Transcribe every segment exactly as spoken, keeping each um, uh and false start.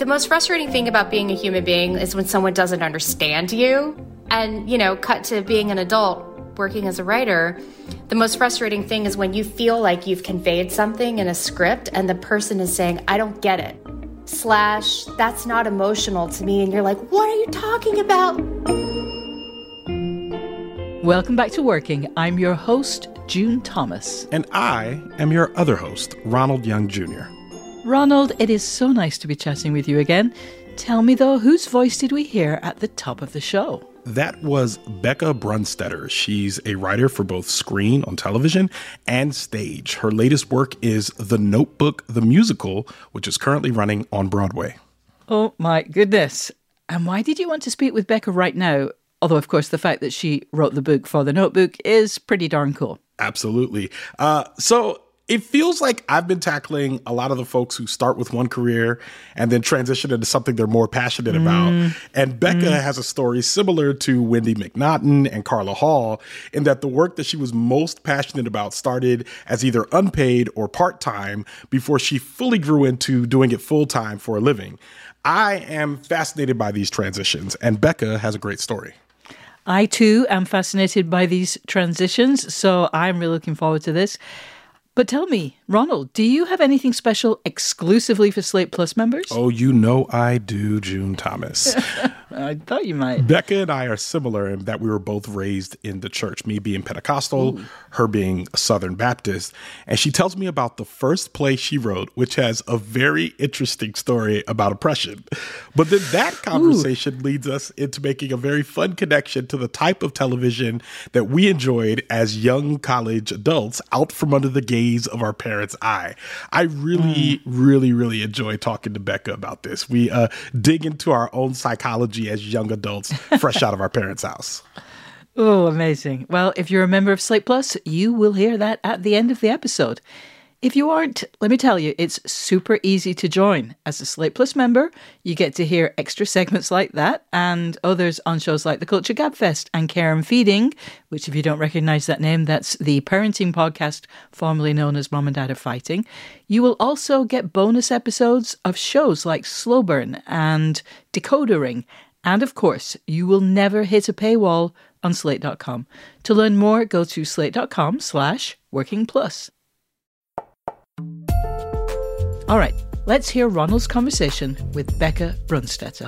The most frustrating thing about being a human being is when someone doesn't understand you. And, you know, cut to being an adult working as a writer, the most frustrating thing is when you feel like you've conveyed something in a script and the person is saying, I don't get it. Slash, that's not emotional to me. And you're like, what are you talking about? Welcome back to Working. I'm your host, June Thomas. And I am your other host, Ronald Young Junior Ronald, it is so nice to be chatting with you again. Tell me, though, whose voice did we hear at the top of the show? That was Becca Brunstetter. She's a writer for both screen on television and stage. Her latest work is The Notebook, the musical, which is currently running on Broadway. Oh, my goodness. And why did you want to speak with Becca right now? Although, of course, the fact that she wrote the book for The Notebook is pretty darn cool. Absolutely. Uh, so it feels like I've been tackling a lot of the folks who start with one career and then transition into something they're more passionate about. Mm. And Becca mm. has a story similar to Wendy McNaughton and Carla Hall in that the work that she was most passionate about started as either unpaid or part-time before she fully grew into doing it full-time for a living. I am fascinated by these transitions, and Becca has a great story. I, too, am fascinated by these transitions, so I'm really looking forward to this. But tell me, Ronald, do you have anything special exclusively for Slate Plus members? Oh, you know I do, June Thomas. I thought you might. Becca and I are similar in that we were both raised in the church, me being Pentecostal, Ooh. her being a Southern Baptist. And she tells me about the first play she wrote, which has a very interesting story about oppression. But then that conversation Ooh. leads us into making a very fun connection to the type of television that we enjoyed as young college adults out from under the gaze of our parents' eye. I really, mm. really, really enjoy talking to Becca about this. We uh, dig into our own psychology as young adults fresh out of our parents' house. Oh, amazing. Well, if you're a member of Slate Plus, you will hear that at the end of the episode. If you aren't, let me tell you, it's super easy to join. As a Slate Plus member, you get to hear extra segments like that and others on shows like The Culture Gabfest and Care and Feeding, which if you don't recognize that name, that's the parenting podcast formerly known as Mom and Dad Are Fighting. You will also get bonus episodes of shows like Slow Burn and Decoder Ring. And of course, you will never hit a paywall on slate dot com. To learn more, go to slate dot com slash working plus. All right, let's hear Ronald's conversation with Becca Brunstetter.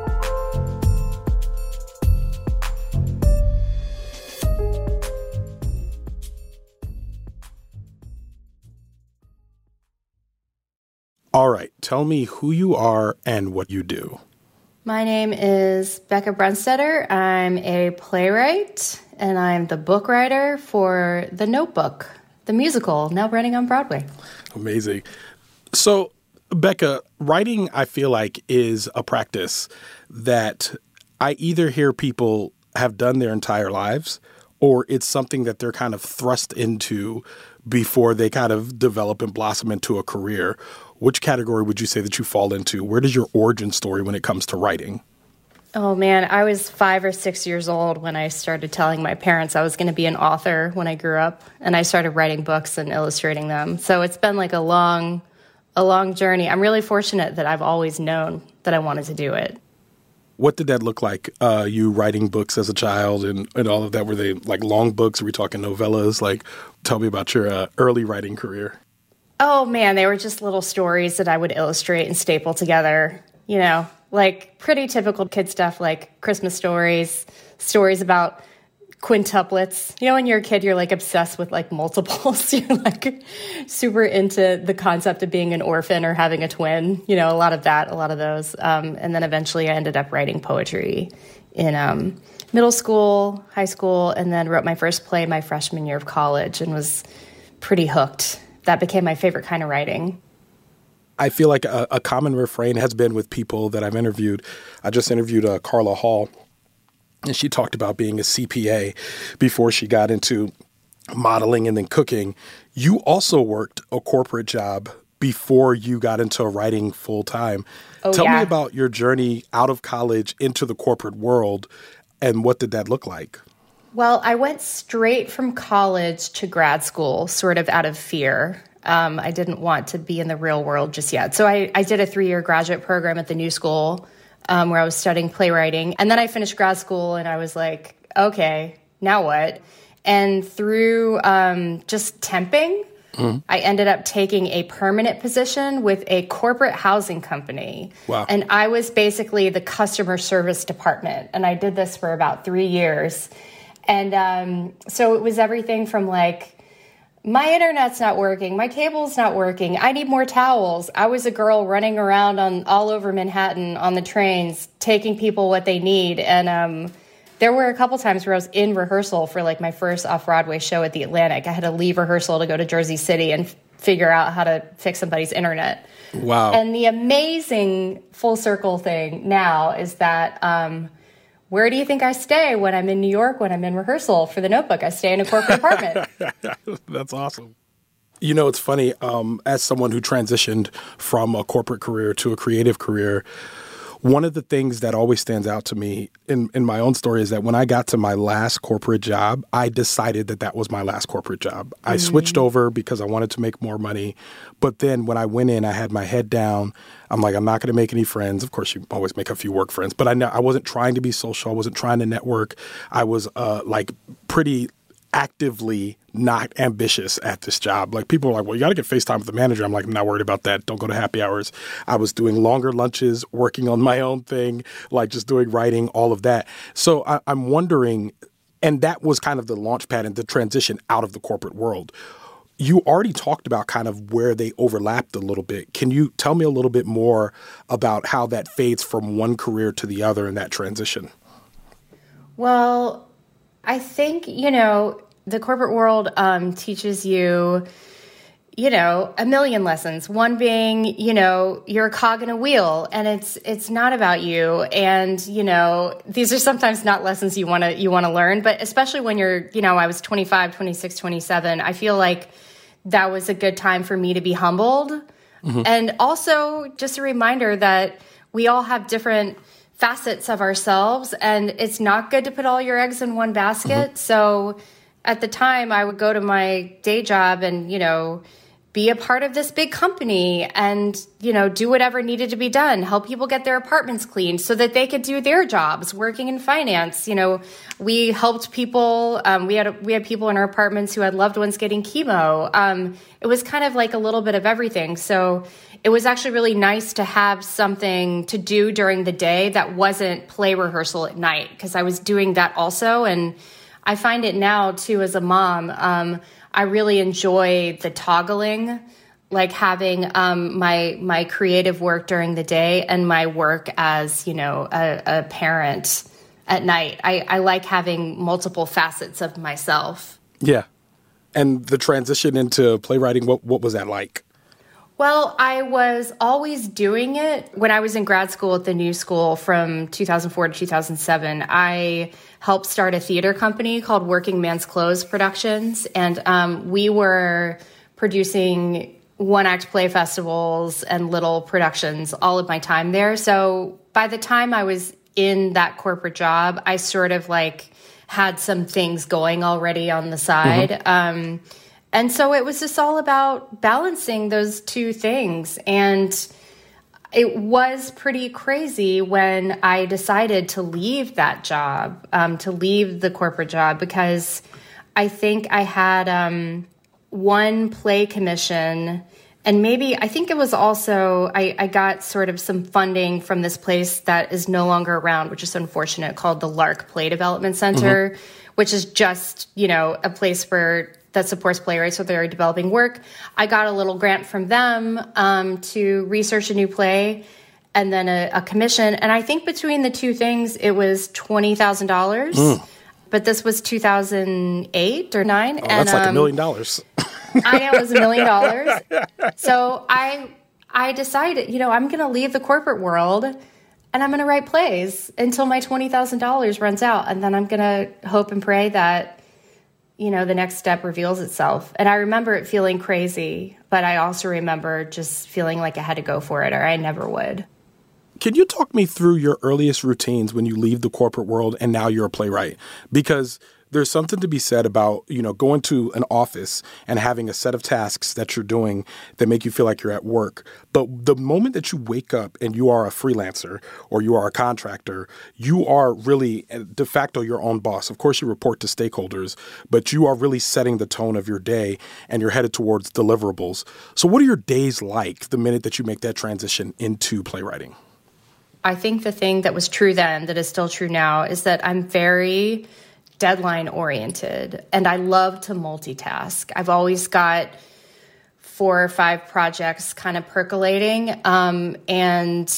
All right, tell me who you are and what you do. My name is Becca Brunstetter. I'm a playwright, and I'm the book writer for The Notebook, the musical, now running on Broadway. Amazing. So, Becca, writing, I feel like, is a practice that I either hear people have done their entire lives, or it's something that they're kind of thrust into before they kind of develop and blossom into a career. Which category would you say that you fall into? Where does your origin story when it comes to writing? Oh, man, I was five or six years old when I started telling my parents I was going to be an author when I grew up, and I started writing books and illustrating them. So it's been like a long, a long journey. I'm really fortunate that I've always known that I wanted to do it. What did that look like, uh, you writing books as a child and, and all of that? Were they like long books? Are we talking novellas? Like, tell me about your uh, early writing career. Oh, man, they were just little stories that I would illustrate and staple together, you know, like pretty typical kid stuff like Christmas stories, stories about quintuplets. You know, when you're a kid, you're like obsessed with like multiples. You're like super into the concept of being an orphan or having a twin, you know, a lot of that, a lot of those. Um, and then eventually I ended up writing poetry in um, middle school, high school, and then wrote my first play my freshman year of college and was pretty hooked. That became my favorite kind of writing. I feel like a, a common refrain has been with people that I've interviewed. I just interviewed uh, Carla Hall, and she talked about being a C P A before she got into modeling and then cooking. You also worked a corporate job before you got into writing full time. Oh, Tell yeah. me about your journey out of college into the corporate world, and what did that look like? Well, I went straight from college to grad school, sort of out of fear. Um, I didn't want to be in the real world just yet. So I, I did a three-year graduate program at the New School um, where I was studying playwriting. And then I finished grad school and I was like, okay, now what? And through um, just temping, mm-hmm. I ended up taking a permanent position with a corporate housing company. Wow. And I was basically the customer service department. And I did this for about three years. And um, so it was everything from like, my internet's not working, my cable's not working, I need more towels. I was a girl running around on all over Manhattan on the trains, taking people what they need. And um, there were a couple times where I was in rehearsal for like my first off-Broadway show at the Atlantic. I had to leave rehearsal to go to Jersey City and f- figure out how to fix somebody's internet. Wow. And the amazing full circle thing now is that um, where do you think I stay when I'm in New York, when I'm in rehearsal for The Notebook? I stay in a corporate apartment. That's awesome. You know, it's funny, um, as someone who transitioned from a corporate career to a creative career, one of the things that always stands out to me in, in my own story is that when I got to my last corporate job, I decided that that was my last corporate job. I mm-hmm. switched over because I wanted to make more money. But then when I went in, I had my head down. I'm like, I'm not going to make any friends. Of course, you always make a few work friends. But I know I wasn't trying to be social. I wasn't trying to network. I was uh, like pretty actively not ambitious at this job. Like people were like, well, you got to get FaceTime with the manager. I'm like, I'm not worried about that. Don't go to happy hours. I was doing longer lunches, working on my own thing, like just doing writing, all of that. So I, I'm wondering, and that was kind of the launch pad and the transition out of the corporate world. You already talked about kind of where they overlapped a little bit. Can you tell me a little bit more about how that fades from one career to the other in that transition? Well, I think, you know, the corporate world um, teaches you, you know, a million lessons. One being, you know, you're a cog in a wheel, and it's it's not about you. And you know, these are sometimes not lessons you want to you want to learn, but especially when you're, you know, I was twenty-five, twenty-six, twenty-seven. I feel like that was a good time for me to be humbled, mm-hmm. and also just a reminder that we all have different facets of ourselves, and it's not good to put all your eggs in one basket. Mm-hmm. So at the time, I would go to my day job and, you know, be a part of this big company and, you know, do whatever needed to be done, help people get their apartments cleaned so that they could do their jobs working in finance. You know, we helped people. Um, we had we had people in our apartments who had loved ones getting chemo. Um, it was kind of like a little bit of everything. So it was actually really nice to have something to do during the day that wasn't play rehearsal at night, because I was doing that also. And I find it now, too, as a mom, um, I really enjoy the toggling, like having um, my my creative work during the day and my work as, you know, a, a parent at night. I, I like having multiple facets of myself. Yeah. And the transition into playwriting, what what was that like? Well, I was always doing it. When I was in grad school at the New School from two thousand four to two thousand seven, I helped start a theater company called Working Man's Clothes Productions. And um, we were producing one-act play festivals and little productions all of my time there. So by the time I was in that corporate job, I sort of like had some things going already on the side. Mm-hmm. Um And so it was just all about balancing those two things. And it was pretty crazy when I decided to leave that job, um, to leave the corporate job, because I think I had um, one play commission. And maybe, I think it was also, I, I got sort of some funding from this place that is no longer around, which is unfortunate, called the Lark Play Development Center, mm-hmm. which is just, you know, a place for that supports playwrights with their developing work. I got a little grant from them um, to research a new play and then a, a commission. And I think between the two things, it was twenty thousand dollars. Mm. But this was two thousand eight or nine. Oh, and, that's like um, a million dollars. I know, it was a million dollars. So I, I decided, you know, I'm going to leave the corporate world and I'm going to write plays until my twenty thousand dollars runs out. And then I'm going to hope and pray that, you know, the next step reveals itself. And I remember it feeling crazy, but I also remember just feeling like I had to go for it or I never would. Can you talk me through your earliest routines when you leave the corporate world and now you're a playwright? Because There's something to be said about, you know, going to an office and having a set of tasks that you're doing that make you feel like you're at work. But the moment that you wake up and you are a freelancer or you are a contractor, you are really de facto your own boss. Of course, you report to stakeholders, but you are really setting the tone of your day and you're headed towards deliverables. So what are your days like the minute that you make that transition into playwriting? I think the thing that was true then that is still true now is that I'm very deadline oriented and I love to multitask. I've always got four or five projects kind of percolating. Um, and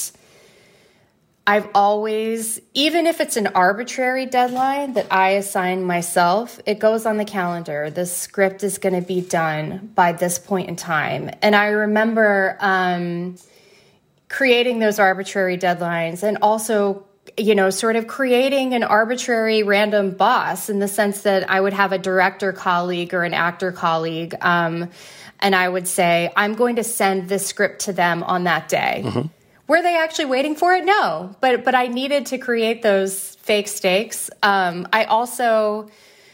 I've always, even if it's an arbitrary deadline that I assign myself, it goes on the calendar. The script is going to be done by this point in time. And I remember um, creating those arbitrary deadlines and also you know, sort of creating an arbitrary random boss in the sense that I would have a director colleague or an actor colleague, um, and I would say, I'm going to send this script to them on that day. Mm-hmm. Were they actually waiting for it? No, but but I needed to create those fake stakes. Um, I also,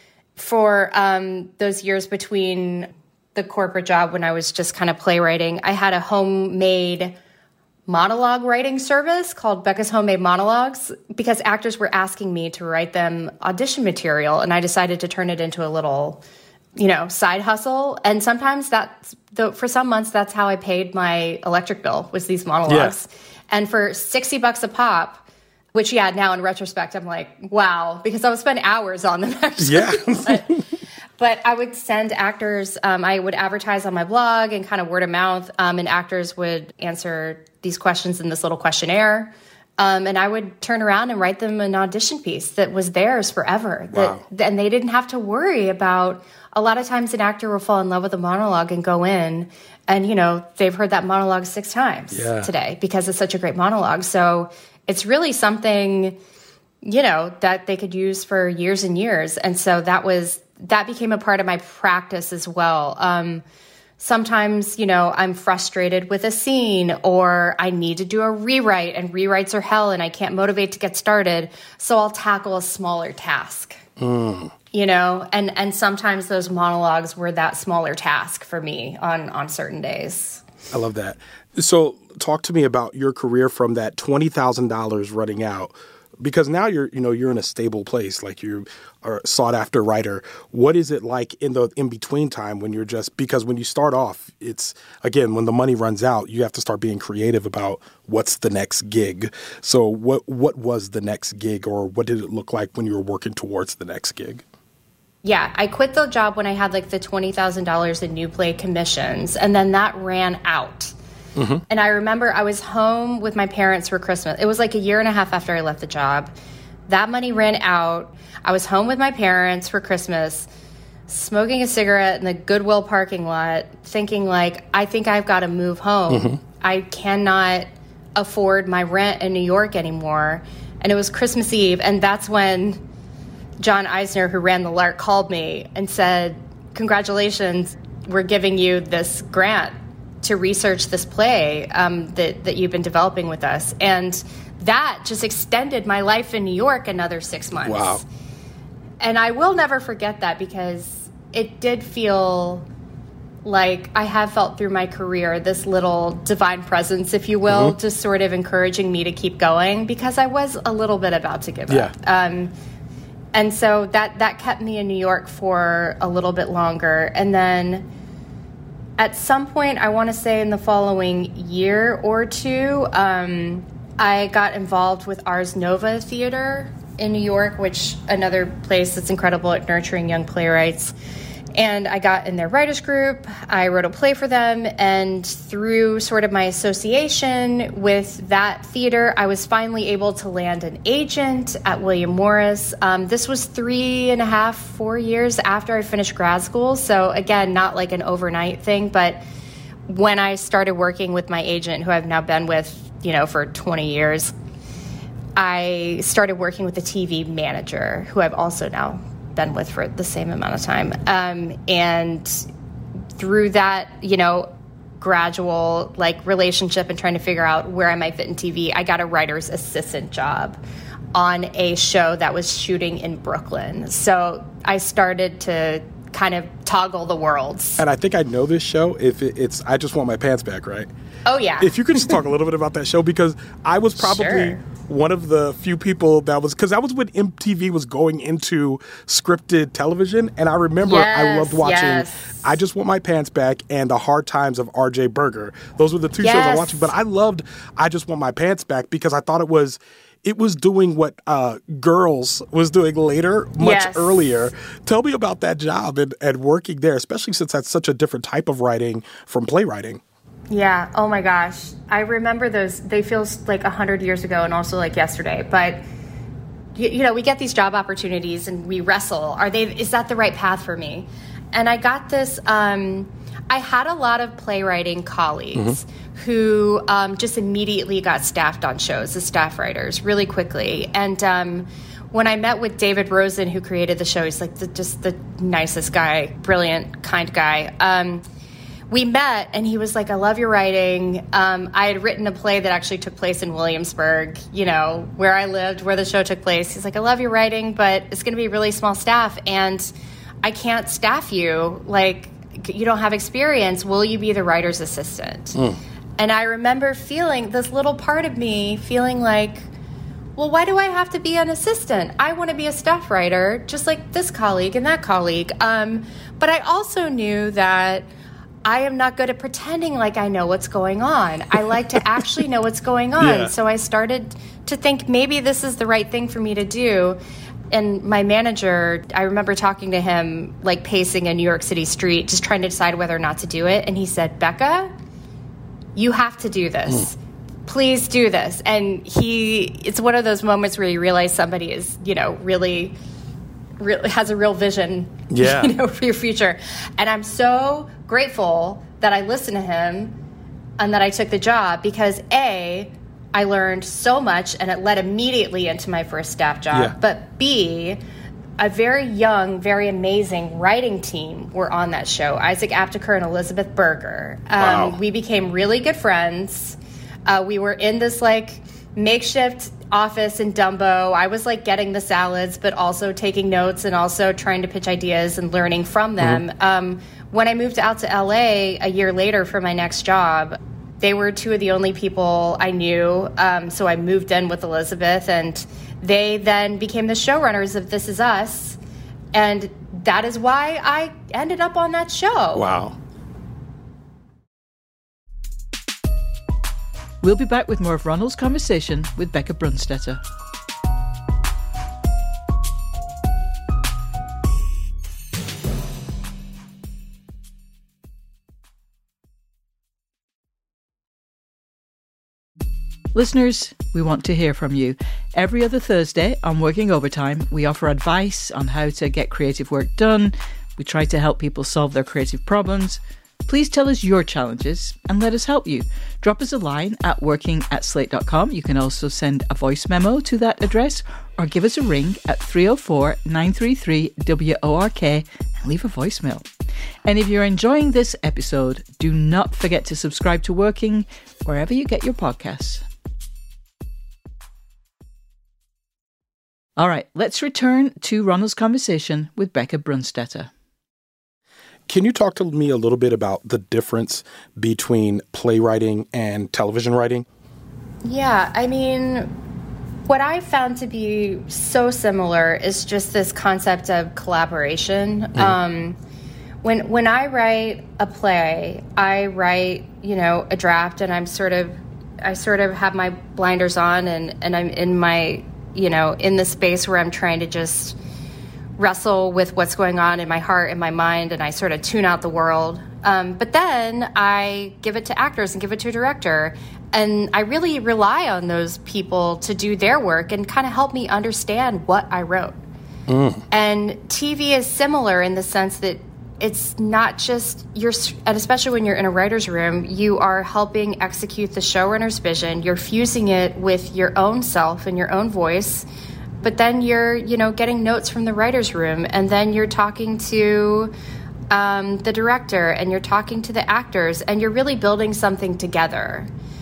for um, those years between the corporate job when I was just kind of playwriting, I had a homemade monologue writing service called Becca's Homemade Monologues because actors were asking me to write them audition material, and I decided to turn it into a little, you know, side hustle. And sometimes that's the, for some months, that's how I paid my electric bill, was these monologues. Yeah. And for sixty bucks a pop, which, yeah, now in retrospect, I'm like, wow, because I would spend hours on them actually. Yeah. but, But I would send actors, um, I would advertise on my blog and kind of word of mouth, um, and actors would answer these questions in this little questionnaire. Um, and I would turn around and write them an audition piece that was theirs forever. Wow. That, and they didn't have to worry about, a lot of times an actor will fall in love with a monologue and go in and, you know, they've heard that monologue six times yeah. today because it's such a great monologue. So it's really something, you know, that they could use for years and years. And so that was... that became a part of my practice as well. Um, sometimes, you know, I'm frustrated with a scene or I need to do a rewrite and rewrites are hell and I can't motivate to get started. So I'll tackle a smaller task, mm. you know, and, and sometimes those monologues were that smaller task for me on, on certain days. I love that. So talk to me about your career from that twenty thousand dollars running out. Because now you're, you know, you're in a stable place, like you are a sought after writer. What is it like in the in between time when you're just, because when you start off, it's, again, when the money runs out, you have to start being creative about what's the next gig. So what what was the next gig, or what did it look like when you were working towards the next gig? Yeah, I quit the job when I had like the twenty thousand dollars in new play commissions, and then that ran out. Mm-hmm. And I remember I was home with my parents for Christmas. It was like a year and a half after I left the job. That money ran out. I was home with my parents for Christmas, smoking a cigarette in the Goodwill parking lot, thinking like, I think I've got to move home. Mm-hmm. I cannot afford my rent in New York anymore. And it was Christmas Eve. And that's when John Eisner, who ran the Lark, called me and said, congratulations, we're giving you this grant to research this play um, that, that you've been developing with us. And that just extended my life in New York another six months. Wow. And I will never forget that because it did feel like I have felt through my career this little divine presence, if you will, mm-hmm. just sort of encouraging me to keep going because I was a little bit about to give yeah. up. Um, and so that, that kept me in New York for a little bit longer. And then at some point, I want to say in the following year or two, um, I got involved with Ars Nova Theater in New York, which another place that's incredible at nurturing young playwrights. And I got in their writers group. I wrote a play for them. And through sort of my association with that theater, I was finally able to land an agent at William Morris. Um, this was three and a half, four years after I finished grad school. So again, not like an overnight thing. But when I started working with my agent, who I've now been with, you know, for twenty years, I started working with a T V manager, who I've also now been with for the same amount of time. Um, and through that, you know, gradual like relationship and trying to figure out where I might fit in T V, I got a writer's assistant job on a show that was shooting in Brooklyn. So I started to kind of toggle the worlds. And I think I know this show if it, it's I Just Want My Pants Back, right? Oh, yeah. If you could just talk a little bit about that show, because I was probably Sure. one of the few people that was, because that was when M T V was going into scripted television. And I remember Yes, I loved watching yes. I Just Want My Pants Back and The Hard Times of R J Berger. Those were the two shows I Yes. was watching. But I loved I Just Want My Pants Back because I thought it was, it was doing what uh, Girls was doing later, much Yes. earlier. Tell me about that job and, and working there, especially since that's such a different type of writing from playwriting. Yeah. Oh my gosh. I remember those. They feel like a hundred years ago and also like yesterday. But you, you know, we get these job opportunities and we wrestle. Are they? Is that the right path for me? And I got this. Um, I had a lot of playwriting colleagues mm-hmm. who um, just immediately got staffed on shows as staff writers really quickly. And um, when I met with David Rosen, who created the show, he's like the, just the nicest guy, brilliant, kind guy. Um, We met, and he was like, I love your writing. Um, I had written a play that actually took place in Williamsburg, you know, where I lived, where the show took place. He's like, I love your writing, but it's going to be really small staff, and I can't staff you. Like, you don't have experience. Will you be the writer's assistant? Mm. And I remember feeling this little part of me feeling like, well, why do I have to be an assistant? I want to be a staff writer, just like this colleague and that colleague. Um, but I also knew that I am not good at pretending like I know what's going on. I like to actually know what's going on. Yeah. So I started to think maybe this is the right thing for me to do. And my manager, I remember talking to him, like pacing a New York City street, just trying to decide whether or not to do it. And he said, Becca, you have to do this. Mm. Please do this. And he, it's one of those moments where you realize somebody is, you know, really... Really has a real vision, yeah. you know, for your future. And I'm so grateful that I listened to him and that I took the job because, A, I learned so much and it led immediately into my first staff job. Yeah. But B, a very young, very amazing writing team were on that show. Isaac Apteker and Elizabeth Berger. Um, wow. We became really good friends. Uh, we were in this, like, makeshift office in Dumbo. I was like getting the salads, but also taking notes and also trying to pitch ideas and learning from them. Mm-hmm. Um, when I moved out to L A a year later for my next job, they were two of the only people I knew. Um, so I moved in with Elizabeth, and they then became the showrunners of This Is Us. And that is why I ended up on that show. Wow. We'll be back with more of Ronald's conversation with Becca Brunstetter. Listeners, we want to hear from you. Every other Thursday on Working Overtime, we offer advice on how to get creative work done. We try to help people solve their creative problems. Please tell us your challenges and let us help you. Drop us a line at working at slate dot com. You can also send a voice memo to that address or give us a ring at three oh four, nine three three, W O R K and leave a voicemail. And if you're enjoying this episode, do not forget to subscribe to Working wherever you get your podcasts. All right, let's return to Ronald's conversation with Becca Brunstetter. Can you talk to me a little bit about the difference between playwriting and television writing? Yeah, I mean, what I found to be so similar is just this concept of collaboration. Mm-hmm. Um, when when I write a play, I write, you know, a draft, and I'm sort of, I sort of have my blinders on, and, and I'm in my, you know, in the space where I'm trying to just wrestle with what's going on in my heart and my mind, and I sort of tune out the world. Um, but then I give it to actors and give it to a director, and I really rely on those people to do their work and kind of help me understand what I wrote. Mm. And T V is similar in the sense that it's not just, you're, and especially when you're in a writer's room, you are helping execute the showrunner's vision. You're fusing it with your own self and your own voice. But then you're, you know, getting notes from the writer's room, and then you're talking to um, the director, and you're talking to the actors, and you're really building something together.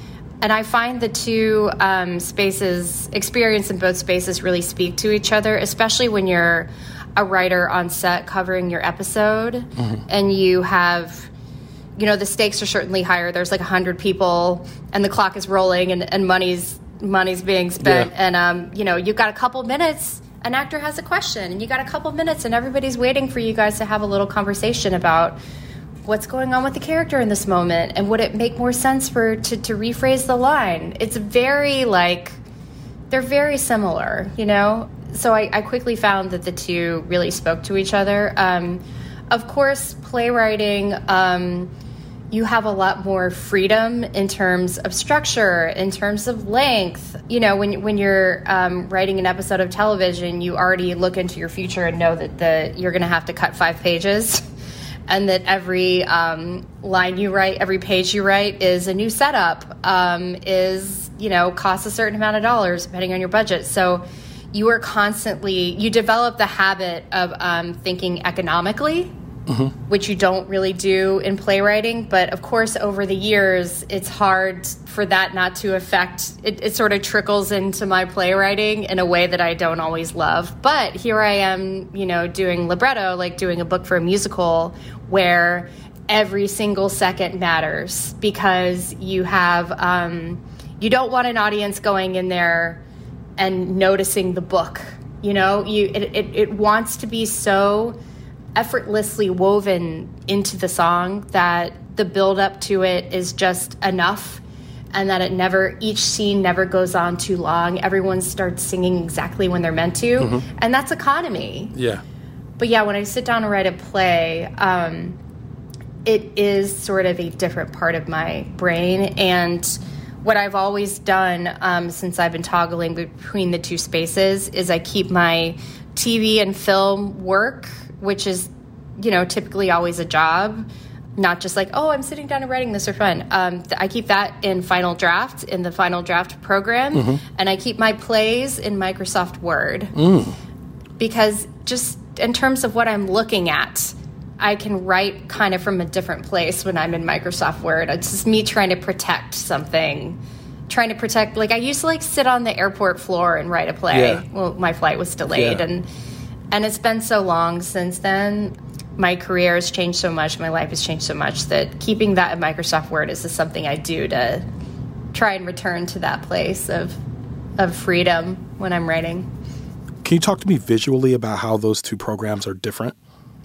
And I find the two um, spaces, experience in both spaces really speak to each other, especially when you're a writer on set covering your episode mm-hmm. and you have, you know, the stakes are certainly higher. There's like one hundred people and the clock is rolling and, and money's money's being spent. Yeah. And, um, you know, you've got a couple minutes, an actor has a question, and you got a couple minutes and everybody's waiting for you guys to have a little conversation about what's going on with the character in this moment, and would it make more sense for to, to rephrase the line? It's very, like, they're very similar, you know? So I, I quickly found that the two really spoke to each other. Um, of course, playwriting, um, you have a lot more freedom in terms of structure, in terms of length. You know, when, when you're um, writing an episode of television, you already look into your future and know that the you're going to have to cut five pages. And that every um, line you write, every page you write is a new setup, um, is, you know, costs a certain amount of dollars depending on your budget. So you are constantly, you develop the habit of um, thinking economically, mm-hmm. which you don't really do in playwriting. But of course, over the years, it's hard for that not to affect, it, it sort of trickles into my playwriting in a way that I don't always love. But here I am, you know, doing libretto, like doing a book for a musical where every single second matters because you have, um, you don't want an audience going in there and noticing the book. You know, you it, it, it wants to be so effortlessly woven into the song that the build up to it is just enough, and that it never, each scene never goes on too long. Everyone starts singing exactly when they're meant to, mm-hmm. and that's economy. Yeah. But yeah, when I sit down and write a play, um, it is sort of a different part of my brain. And what I've always done um, since I've been toggling between the two spaces is I keep my T V and film work, which is, you know, typically always a job, not just like, oh, I'm sitting down and writing this for fun. Um, I keep that in Final Draft, in the Final Draft program, mm-hmm. and I keep my plays in Microsoft Word. Mm. Because just in terms of what I'm looking at, I can write kind of from a different place when I'm in Microsoft Word. It's just me trying to protect something, trying to protect, like I used to like sit on the airport floor and write a play. Yeah. Well, my flight was delayed yeah. and and it's been so long since then. My career has changed so much, my life has changed so much that keeping that in Microsoft Word is just something I do to try and return to that place of of freedom when I'm writing. Can you talk to me visually about how those two programs are different?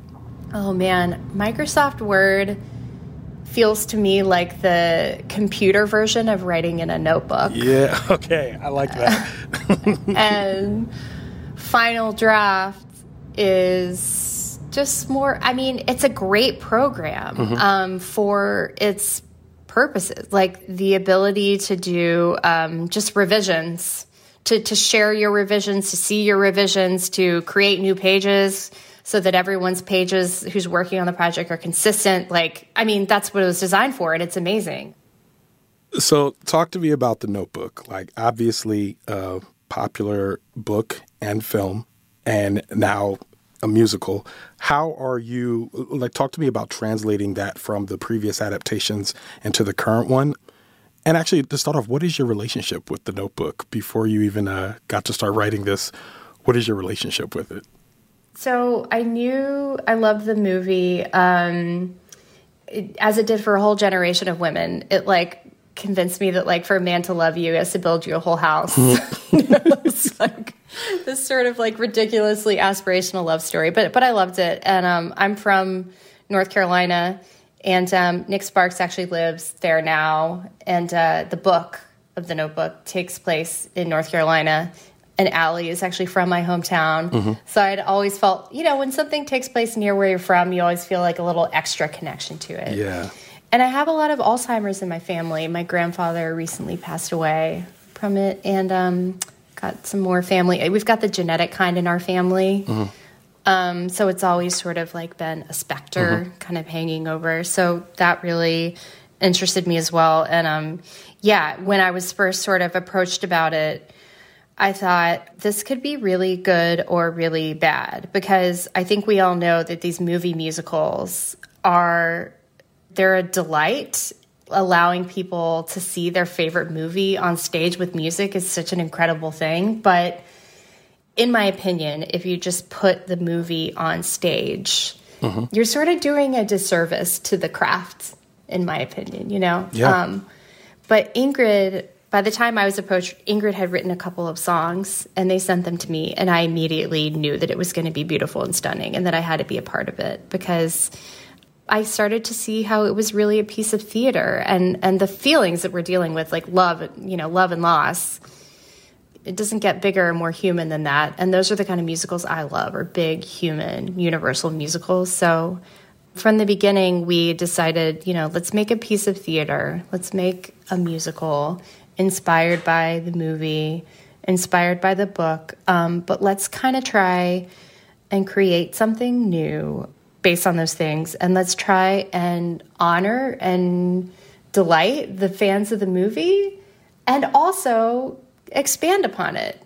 Oh man, Microsoft Word feels to me like the computer version of writing in a notebook. Yeah, okay, I like that. And Final Draft is just more, I mean, it's a great program mm-hmm. um, for its purposes, like the ability to do um, just revisions, to, to share your revisions, to see your revisions, to create new pages so that everyone's pages who's working on the project are consistent. Like, I mean, that's what it was designed for, and it's amazing. So talk to me about The Notebook. Like, obviously a popular book and film, and now a musical. How are you, like, talk to me about translating that from the previous adaptations into the current one. And actually, to start off, what is your relationship with The Notebook before you even uh, got to start writing this? What is your relationship with it? So I knew I loved the movie, um, it, as it did for a whole generation of women. It, like, convinced me that, like, for a man to love you, he has to build you a whole house. You know, it's like this sort of, like, ridiculously aspirational love story. But but I loved it. And um, I'm from North Carolina, and um, Nick Sparks actually lives there now. And uh, the book of The Notebook takes place in North Carolina. And Allie is actually from my hometown. Mm-hmm. So I'd always felt, you know, when something takes place near where you're from, you always feel like a little extra connection to it. Yeah. And I have a lot of Alzheimer's in my family. My grandfather recently passed away from it, and um, got some more family. We've got the genetic kind in our family. Mm-hmm. Um, so it's always sort of like been a specter mm-hmm. kind of hanging over. So that really interested me as well. And um, yeah, when I was first sort of approached about it, I thought this could be really good or really bad, because I think we all know that these movie musicals are, they're a delight allowing people to see their favorite movie on stage with music is such an incredible thing. But in my opinion, if you just put the movie on stage, mm-hmm. you're sort of doing a disservice to the craft, in my opinion, you know? Yeah. Um, but Ingrid, by the time I was approached, Ingrid had written a couple of songs, and they sent them to me, and I immediately knew that it was going to be beautiful and stunning, and that I had to be a part of it, because I started to see how it was really a piece of theater, and, and the feelings that we're dealing with, like love, you know, love and loss. It doesn't get bigger and more human than that. And those are the kind of musicals I love, are big, human, universal musicals. So from the beginning, we decided, you know, let's make a piece of theater. Let's make a musical inspired by the movie, inspired by the book. Um, but let's kind of try and create something new based on those things. And let's try and honor and delight the fans of the movie, and also expand upon it.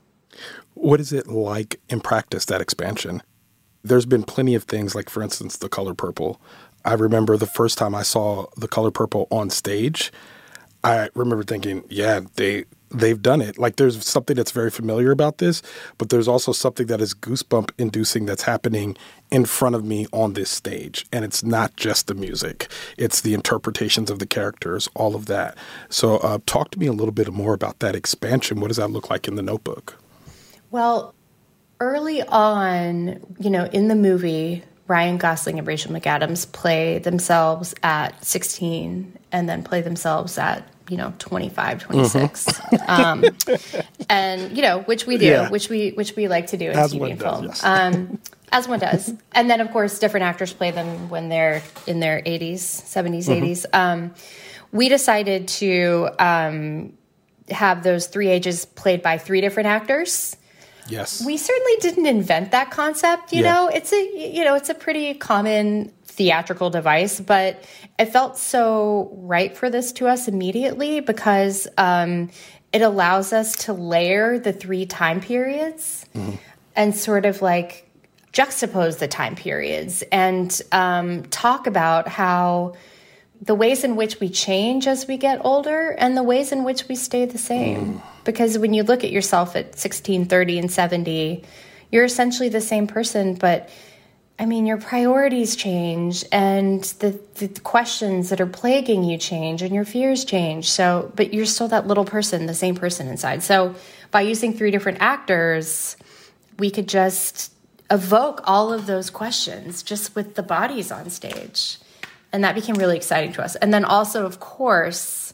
What is it like in practice, that expansion? There's been plenty of things, like, for instance, The Color Purple. I remember the first time I saw The Color Purple on stage, I remember thinking, yeah, they, they've done it. Like, there's something that's very familiar about this, but there's also something that is goosebump inducing that's happening in front of me on this stage. And it's not just the music. It's the interpretations of the characters, all of that. So uh, talk to me a little bit more about that expansion. What does that look like in The Notebook? Well, early on, you know, in the movie, Ryan Gosling and Rachel McAdams play themselves at sixteen and then play themselves at, you know, twenty-five, twenty-six. Mm-hmm. um, and, you know, which we do, yeah. which we which we like to do in as T V and does, film. Yes. Um, as one does. And then, of course, different actors play them when they're in their eighties, seventies, mm-hmm. eighties. Um, we decided to um, have those three ages played by three different actors. Yes. We certainly didn't invent that concept, you yeah. know. It's a you know, it's a pretty common theatrical device, but it felt so right for this to us immediately, because um, it allows us to layer the three time periods mm-hmm. and sort of like juxtapose the time periods and um, talk about how the ways in which we change as we get older and the ways in which we stay the same. Mm. Because when you look at yourself at sixteen, thirty, and seventy, you're essentially the same person, but I mean, your priorities change, and the, the questions that are plaguing you change, and your fears change. So, but you're still that little person, the same person inside. So by using three different actors, we could just evoke all of those questions just with the bodies on stage. And that became really exciting to us. And then also, of course,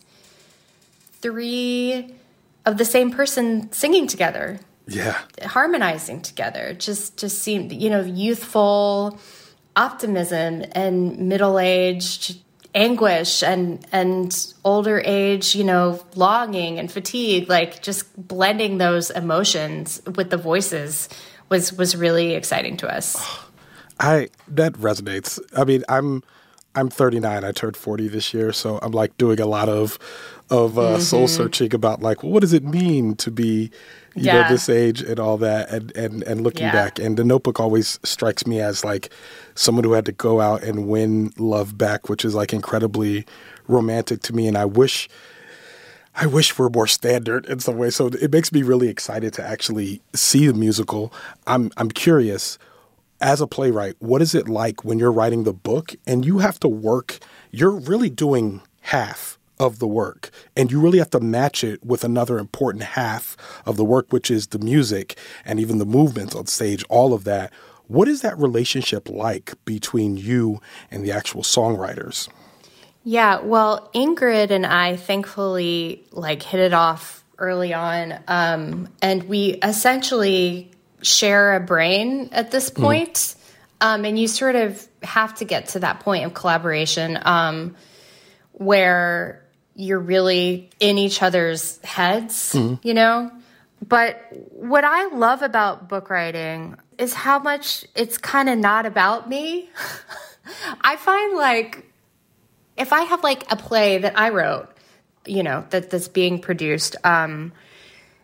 three of the same person singing together. Yeah. Harmonizing together. Just just seemed, you know, youthful optimism and middle-aged anguish and and older age, you know, longing and fatigue, like just blending those emotions with the voices was was really exciting to us. I that resonates. I mean, I'm I'm thirty-nine. I turned forty this year, so I'm like doing a lot of of uh, mm-hmm. soul searching about like, well, what does it mean to be, you yeah. know, this age and all that, and and and looking yeah. back. And The Notebook always strikes me as like someone who had to go out and win love back, which is like incredibly romantic to me. And I wish, I wish we're more standard in some way. So it makes me really excited to actually see the musical. I'm I'm curious, as a playwright, what is it like when you're writing the book and you have to work, you're really doing half of the work, and you really have to match it with another important half of the work, which is the music and even the movements on stage, all of that. What is that relationship like between you and the actual songwriters? Yeah, well, Ingrid and I thankfully like hit it off early on, um, and we essentially share a brain at this point. Mm. Um, and you sort of have to get to that point of collaboration um, where you're really in each other's heads, mm. you know? But what I love about book writing is how much it's kind of not about me. I find like if I have like a play that I wrote, you know, that that's being produced, um,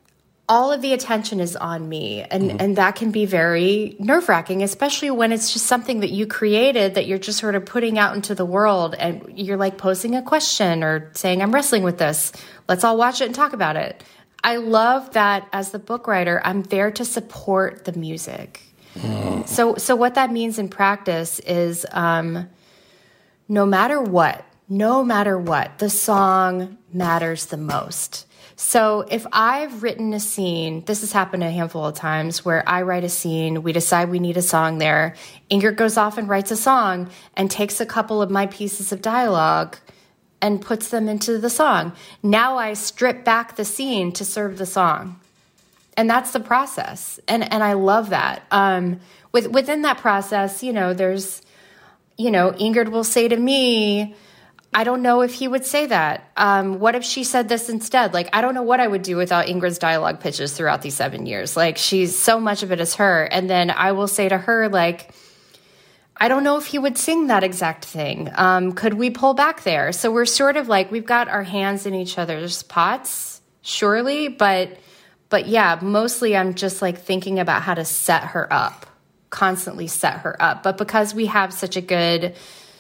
all of the attention is on me. And, mm-hmm. and that can be very nerve-wracking, especially when it's just something that you created that you're just sort of putting out into the world. And you're like posing a question or saying, I'm wrestling with this. Let's all watch it and talk about it. I love that as the book writer, I'm there to support the music. Mm. So, so what that means in practice is um, no matter what, no matter what, the song matters the most. So if I've written a scene, this has happened a handful of times where I write a scene, we decide we need a song there, Ingrid goes off and writes a song and takes a couple of my pieces of dialogue and puts them into the song. Now I strip back the scene to serve the song. And that's the process. And and I love that. Um, with, within that process, you know, there's, you know, Ingrid will say to me, I don't know if he would say that. Um, what if she said this instead? Like, I don't know what I would do without Ingrid's dialogue pitches throughout these seven years. Like, she's so much of it is her. And then I will say to her, like, I don't know if he would sing that exact thing. Um, could we pull back there? So we're sort of like, we've got our hands in each other's pots, surely. But, but yeah, mostly I'm just like thinking about how to set her up, constantly set her up. But because we have such a good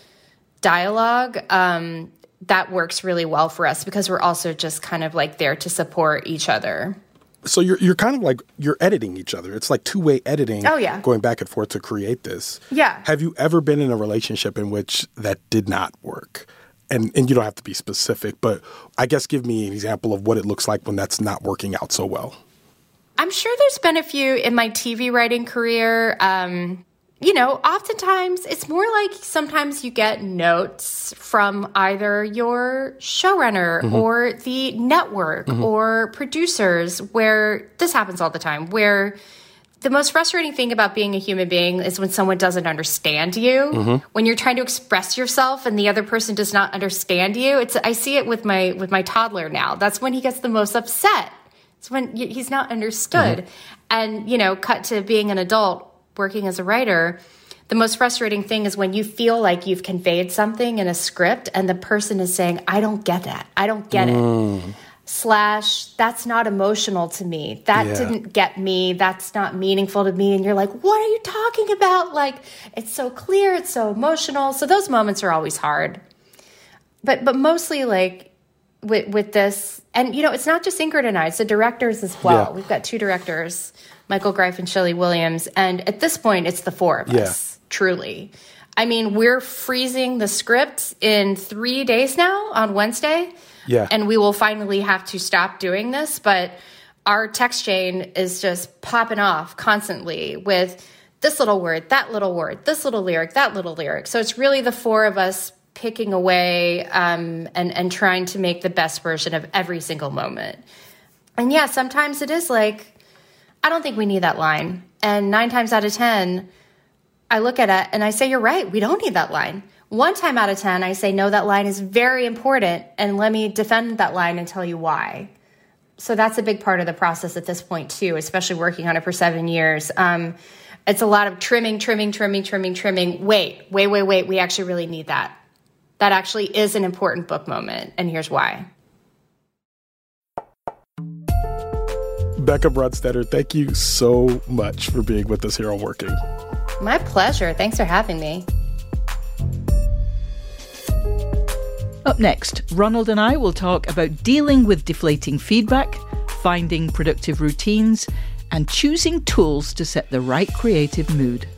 dialogue, um, that works really well for us because we're also just kind of like there to support each other. So you're you're kind of like you're editing each other. It's like two-way editing. Oh, yeah. Going back and forth to create this. Yeah. Have you ever been in a relationship in which that did not work? And and you don't have to be specific, but I guess give me an example of what it looks like when that's not working out so well. I'm sure there's been a few in my T V writing career. Um, you know, oftentimes it's more like sometimes you get notes from either your showrunner mm-hmm. or the network mm-hmm. or producers where this happens all the time, where the most frustrating thing about being a human being is when someone doesn't understand you, mm-hmm. when you're trying to express yourself and the other person does not understand you. It's I see it with my with my toddler now. That's when he gets the most upset. It's when he's not understood. Mm-hmm. And, you know, cut to being an adult working as a writer, the most frustrating thing is when you feel like you've conveyed something in a script and the person is saying, I don't get that. I don't get mm. it. Slash, that's not emotional to me. That yeah. didn't get me. That's not meaningful to me. And you're like, what are you talking about? Like, it's so clear. It's so emotional. So those moments are always hard. But but mostly like with, with this, and, you know, it's not just Ingrid and I. It's the directors as well. Yeah. We've got two directors, Michael Greif and Shelley Williams. And at this point, it's the four of us, yeah. truly. I mean, we're freezing the script in three days now on Wednesday. Yeah. And we will finally have to stop doing this. But our text chain is just popping off constantly with this little word, that little word, this little lyric, that little lyric. So it's really the four of us picking away um, and, and trying to make the best version of every single moment. And yeah, sometimes it is like, I don't think we need that line. And nine times out of ten, I look at it and I say, you're right, we don't need that line. One time out of ten, I say, no, that line is very important, and let me defend that line and tell you why. So that's a big part of the process at this point, too, especially working on it for seven years. Um, it's a lot of trimming, trimming, trimming, trimming, trimming. Wait, wait, wait, wait, we actually really need that. That actually is an important book moment, and here's why. Becca Brunstetter, thank you so much for being with us here on Working. My pleasure. Thanks for having me. Up next, Ronald and I will talk about dealing with deflating feedback, finding productive routines, and choosing tools to set the right creative mood.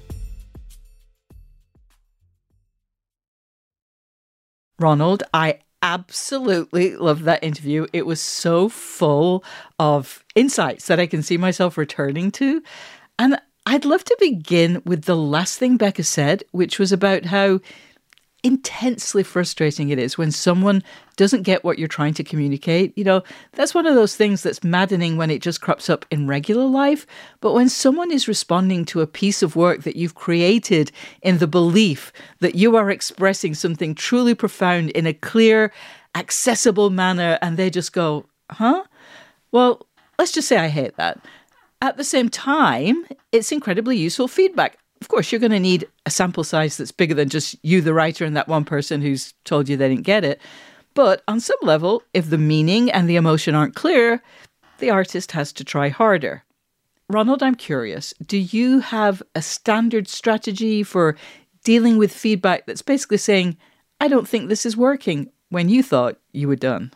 Ronald, I absolutely loved that interview. It was so full of insights that I can see myself returning to. And I'd love to begin with the last thing Becca said, which was about how intensely frustrating it is when someone doesn't get what you're trying to communicate. You know, that's one of those things that's maddening when it just crops up in regular life. But when someone is responding to a piece of work that you've created in the belief that you are expressing something truly profound in a clear, accessible manner, and they just go, huh? Well, let's just say I hate that. At the same time, it's incredibly useful feedback. Of course, you're going to need a sample size that's bigger than just you, the writer, and that one person who's told you they didn't get it. But on some level, if the meaning and the emotion aren't clear, the artist has to try harder. Ronald, I'm curious, do you have a standard strategy for dealing with feedback that's basically saying, I don't think this is working, when you thought you were done?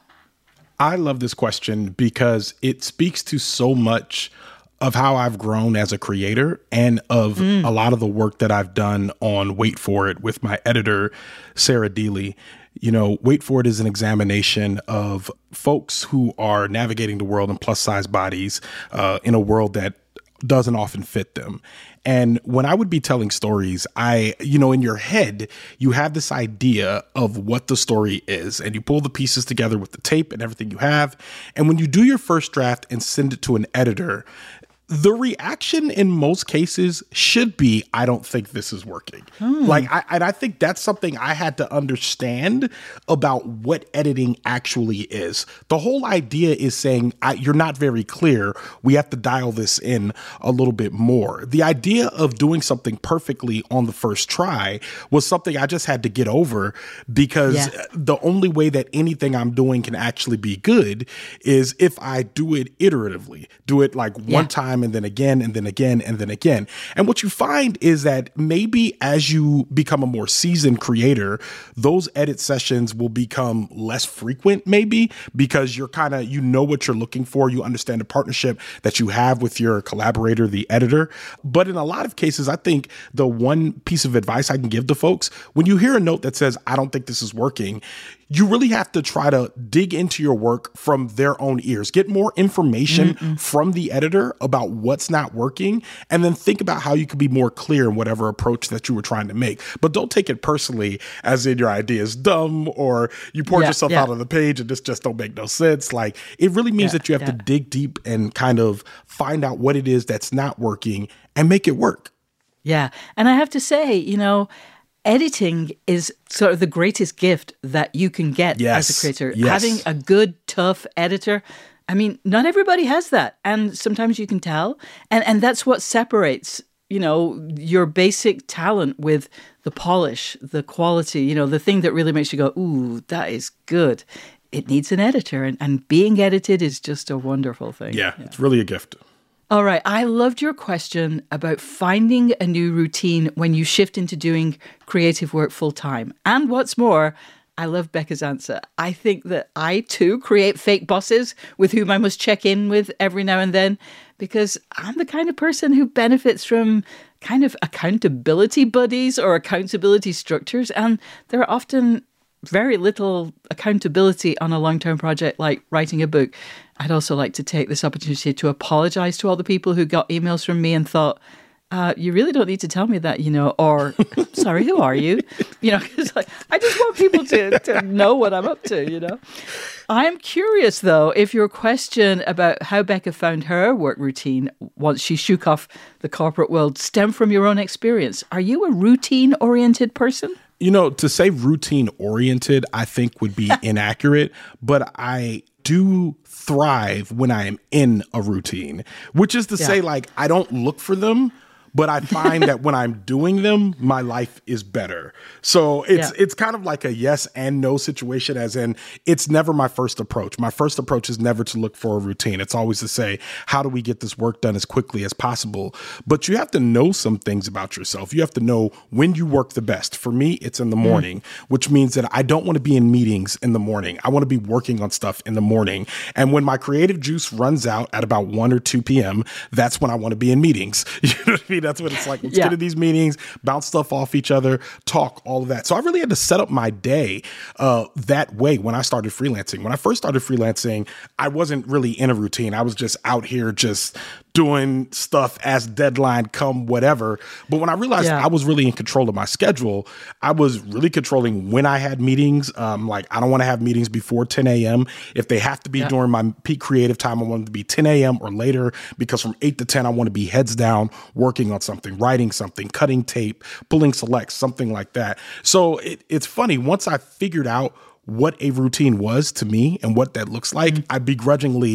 I love this question because it speaks to so much of how I've grown as a creator and of mm. a lot of the work that I've done on Wait For It with my editor, Sarah Deely. You know, Wait For It is an examination of folks who are navigating the world in plus size bodies uh, in a world that doesn't often fit them. And when I would be telling stories, I, you know, in your head, you have this idea of what the story is, and you pull the pieces together with the tape and everything you have. And when you do your first draft and send it to an editor, the reaction in most cases should be, I don't think this is working. Hmm. Like, I, and I think that's something I had to understand about what editing actually is. The whole idea is saying, I, you're not very clear. We have to dial this in a little bit more. The idea of doing something perfectly on the first try was something I just had to get over, because yeah. the only way that anything I'm doing can actually be good is if I do it iteratively, do it like one yeah. time and then again, and then again, and then again. And what you find is that maybe as you become a more seasoned creator, those edit sessions will become less frequent, maybe, because you're kind of, you know what you're looking for. You understand the partnership that you have with your collaborator, the editor. But in a lot of cases, I think the one piece of advice I can give to folks, when you hear a note that says, I don't think this is working, you really have to try to dig into your work from their own ears, get more information Mm-mm. from the editor about what's not working, and then think about how you can be more clear in whatever approach that you were trying to make. But don't take it personally as in your idea is dumb or you poured yeah, yourself yeah. out on the page and this just don't make no sense. Like, it really means yeah, that you have yeah. to dig deep and kind of find out what it is that's not working and make it work. Yeah. And I have to say, you know, editing is sort of the greatest gift that you can get yes. as a creator. Yes. Having a good, tough editor. I mean, not everybody has that. And sometimes you can tell. And and that's what separates, you know, your basic talent with the polish, the quality, you know, the thing that really makes you go, ooh, that is good. It needs an editor. And, and being edited is just a wonderful thing. Yeah, yeah, it's really a gift. All right. I loved your question about finding a new routine when you shift into doing creative work full time. And what's more, I love Becca's answer. I think that I too create fake bosses with whom I must check in with every now and then, because I'm the kind of person who benefits from kind of accountability buddies or accountability structures. And there are often very little accountability on a long-term project like writing a book. I'd also like to take this opportunity to apologize to all the people who got emails from me and thought, uh, you really don't need to tell me that, you know, or, sorry, who are you? You know, because like, I just want people to, to know what I'm up to, you know. I'm curious, though, if your question about how Becca found her work routine once she shook off the corporate world stemmed from your own experience. Are you a routine-oriented person? You know, to say routine-oriented, I think would be inaccurate, but I do thrive when I am in a routine, which is to yeah. say, like, I don't look for them, but I find that when I'm doing them, my life is better. So it's yeah. it's kind of like a yes and no situation, as in it's never my first approach. My first approach is never to look for a routine. It's always to say, how do we get this work done as quickly as possible? But you have to know some things about yourself. You have to know when you work the best. For me, it's in the morning, mm. which means that I don't want to be in meetings in the morning. I want to be working on stuff in the morning. And when my creative juice runs out at about one or two p.m., that's when I want to be in meetings. You know what I mean? That's what it's like. Let's yeah. get in these meetings, bounce stuff off each other, talk, all of that. So I really had to set up my day uh, that way when I started freelancing. When I first started freelancing, I wasn't really in a routine. I was just out here just doing stuff as deadline come, whatever. But when I realized yeah. I was really in control of my schedule, I was really controlling when I had meetings. Um, like, I don't want to have meetings before ten a.m. If they have to be yeah. during my peak creative time, I want them to be ten a.m. or later, because from eight to ten, I want to be heads down, working on something, writing something, cutting tape, pulling selects, something like that. So it, it's funny. Once I figured out what a routine was to me and what that looks like, mm-hmm. I begrudgingly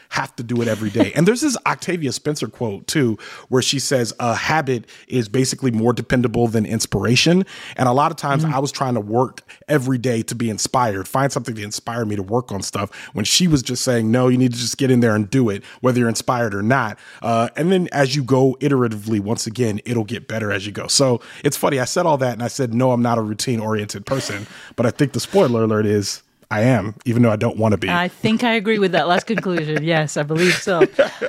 have to do it every day. And there's this Octavia Spencer quote too, where she says a habit is basically more dependable than inspiration. And a lot of times mm. I was trying to work every day to be inspired, find something to inspire me to work on stuff, when she was just saying, no, you need to just get in there and do it, whether you're inspired or not. Uh, and then as you go iteratively, once again, it'll get better as you go. So it's funny. I said all that and I said, no, I'm not a routine oriented person, but I think the spoiler alert is I am, even though I don't want to be. I think I agree with that last conclusion. Yes, I believe so.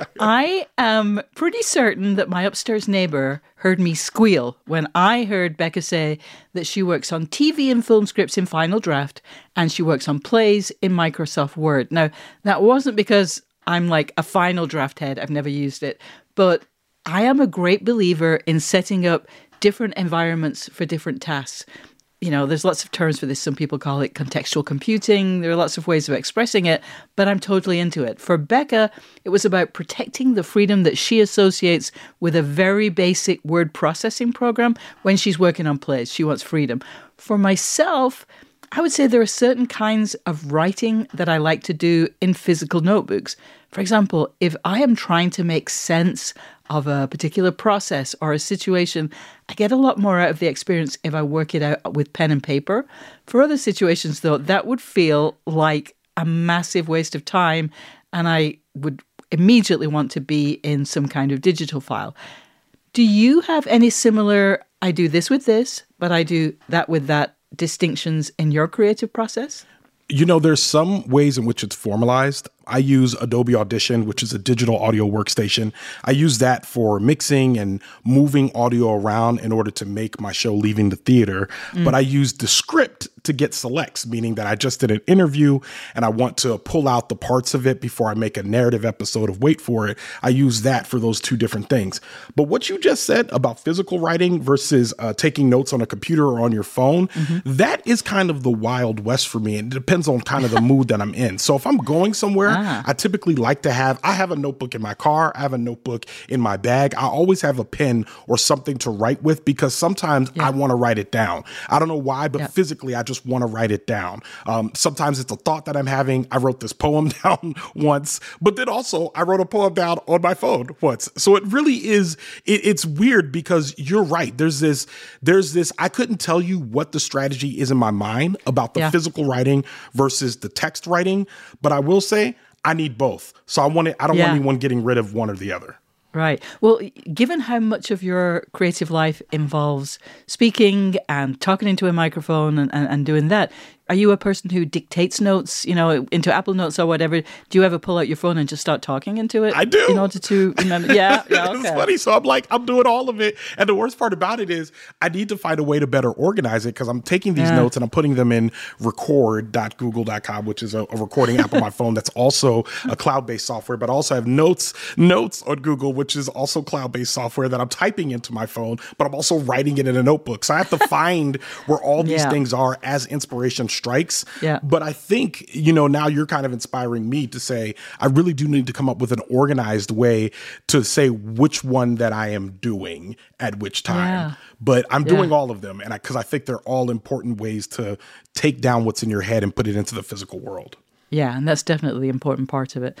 I am pretty certain that my upstairs neighbor heard me squeal when I heard Becca say that she works on T V and film scripts in Final Draft and she works on plays in Microsoft Word. Now, that wasn't because I'm like a Final Draft head. I've never used it. But I am a great believer in setting up different environments for different tasks. You know, there's lots of terms for this. Some people call it contextual computing. There are lots of ways of expressing it, but I'm totally into it. For Becca, it was about protecting the freedom that she associates with a very basic word processing program when she's working on plays. She wants freedom. For myself, I would say there are certain kinds of writing that I like to do in physical notebooks. For example, if I am trying to make sense of a particular process or a situation, I get a lot more out of the experience if I work it out with pen and paper. For other situations, though, that would feel like a massive waste of time, and I would immediately want to be in some kind of digital file. Do you have any similar, I do this with this, but I do that with that, distinctions in your creative process? You know, there's some ways in which it's formalized. I use Adobe Audition, which is a digital audio workstation. I use that for mixing and moving audio around in order to make my show Leaving the Theater. Mm. But I use Descript to get selects, meaning that I just did an interview and I want to pull out the parts of it before I make a narrative episode of Wait For It. I use that for those two different things. But what you just said about physical writing versus uh, taking notes on a computer or on your phone, mm-hmm. that is kind of the Wild West for me. And it depends on kind of the mood that I'm in. So if I'm going somewhere, ah. I typically like to have, I have a notebook in my car. I have a notebook in my bag. I always have a pen or something to write with because sometimes yeah. I want to write it down. I don't know why, but yeah. physically, I just want to write it down. Um, sometimes it's a thought that I'm having. I wrote this poem down once, but then also I wrote a poem down on my phone once. So it really is, it, it's weird because you're right. There's this, there's this, I couldn't tell you what the strategy is in my mind about the yeah. physical writing versus the text writing, but I will say I need both. So I want it, I don't yeah. want anyone getting rid of one or the other. Right. Well, given how much of your creative life involves speaking and talking into a microphone and, and, and doing that, are you a person who dictates notes, you know, into Apple Notes or whatever? Do you ever pull out your phone and just start talking into it? I do. In order to remember? Yeah. yeah okay. It's funny. So I'm like, I'm doing all of it. And the worst part about it is I need to find a way to better organize it because I'm taking these yeah. notes and I'm putting them in record dot google dot com, which is a, a recording app on my phone that's also a cloud-based software, but also I have notes, notes on Google, which is also cloud-based software that I'm typing into my phone, but I'm also writing it in a notebook. So I have to find where all these yeah. things are as inspiration strikes. Yeah. But I think, you know, now you're kind of inspiring me to say, I really do need to come up with an organized way to say which one that I am doing at which time. Yeah. But I'm yeah. doing all of them. And I, cause I think they're all important ways to take down what's in your head and put it into the physical world. Yeah. And that's definitely the important part of it.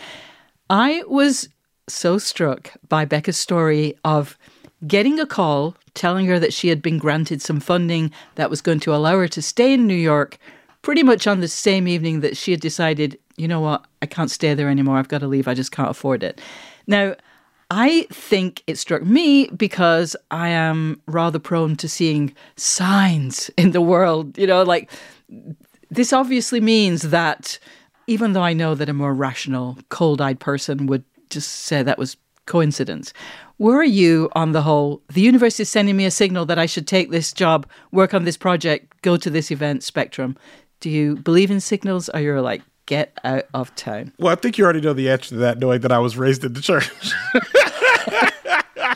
I was so struck by Becca's story of getting a call telling her that she had been granted some funding that was going to allow her to stay in New York pretty much on the same evening that she had decided, you know what, I can't stay there anymore. I've got to leave. I just can't afford it. Now, I think it struck me because I am rather prone to seeing signs in the world. You know, like this obviously means that even though I know that a more rational, cold-eyed person would just say that was coincidence. Where are you on the whole, the universe is sending me a signal that I should take this job, work on this project, go to this event spectrum? Do you believe in signals or you're like, get out of town? Well, I think you already know the answer to that, knowing that I was raised in the church. Is that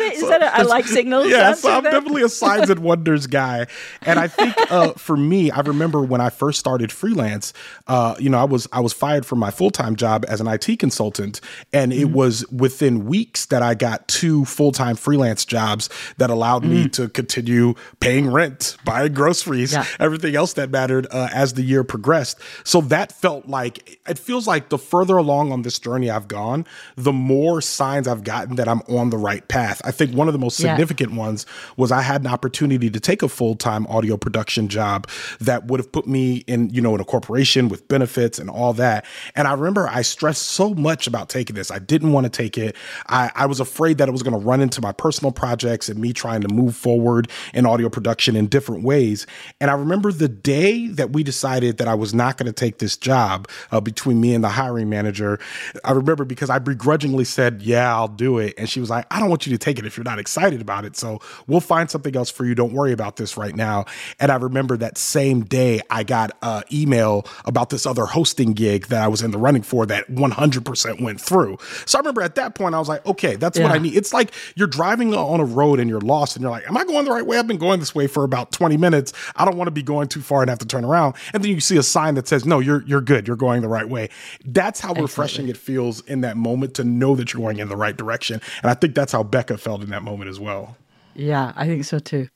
it? Is so, that a, I like signals? Yeah, so I'm definitely a signs and wonders guy. And I think uh, for me, I remember when I first started freelance, uh, you know, I was I was fired from my full-time job as an I T consultant. And mm-hmm. it was within weeks that I got two full-time freelance jobs that allowed mm-hmm. me to continue paying rent, buying groceries, yeah. everything else that mattered uh, as the year progressed. So that felt like, it feels like the further along on this journey I've gone, the more signs I've gotten that I'm on the right path. I think one of the most significant yeah. ones was I had an opportunity to take a full-time audio production job that would have put me in, you know, in a corporation with benefits and all that. And I remember I stressed so much about taking this. I didn't want to take it. I, I was afraid that it was going to run into my personal projects and me trying to move forward in audio production in different ways. And I remember the day that we decided that I was not going to take this job uh, between me and the hiring manager. I remember because I begrudgingly said, yeah, I'll do it. And she was like, I don't want you to take it if you're not excited about it. So we'll find something else for you. Don't worry about this right now. And I remember that same day I got an email about this other hosting gig that I was in the running for that one hundred percent went through. So I remember at that point, I was like, okay, that's yeah. what I need. It's like you're driving on a road and you're lost and you're like, am I going the right way? I've been going this way for about twenty minutes. I don't want to be going too far and have to turn around. And then you see a sign that says, no, you're you're good. You're going the right way. That's how Absolutely. refreshing it feels in that moment to know that you're going in the right direction. And I think that's how Becca felt in that moment as well. Yeah, I think so too.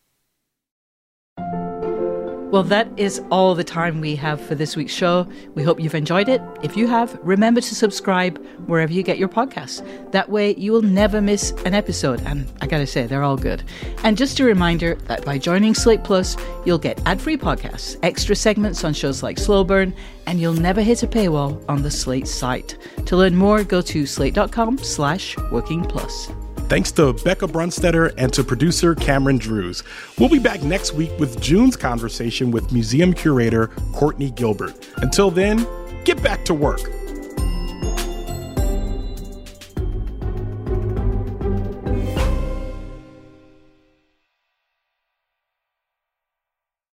Well, that is all the time we have for this week's show. We hope you've enjoyed it. If you have, remember to subscribe wherever you get your podcasts. That way you will never miss an episode. And I gotta say, they're all good. And just a reminder that by joining Slate Plus, you'll get ad-free podcasts, extra segments on shows like Slow Burn, and you'll never hit a paywall on the Slate site. To learn more, go to slate.com slash working plus. Thanks to Becca Brunstetter and to producer Cameron Drews. We'll be back next week with June's conversation with museum curator Courtney Gilbert. Until then, get back to work.